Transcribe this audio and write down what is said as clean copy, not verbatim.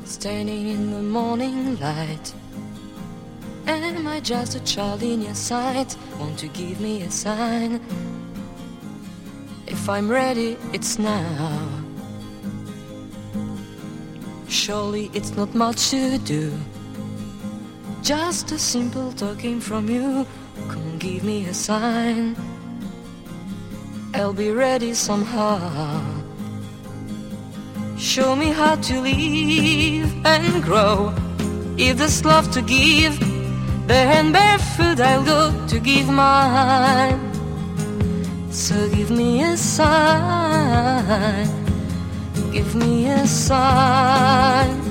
Standing in the morning light, am I just a child in your sight? Won't you give me a sign? If I'm ready, it's now. Surely it's not much to do, just a simple talking from you. Come on, give me a sign, I'll be ready somehow. Show me how to live and grow. If there's love to give, bare and barefoot I'll go to give mine. So give me a sign, give me a sign.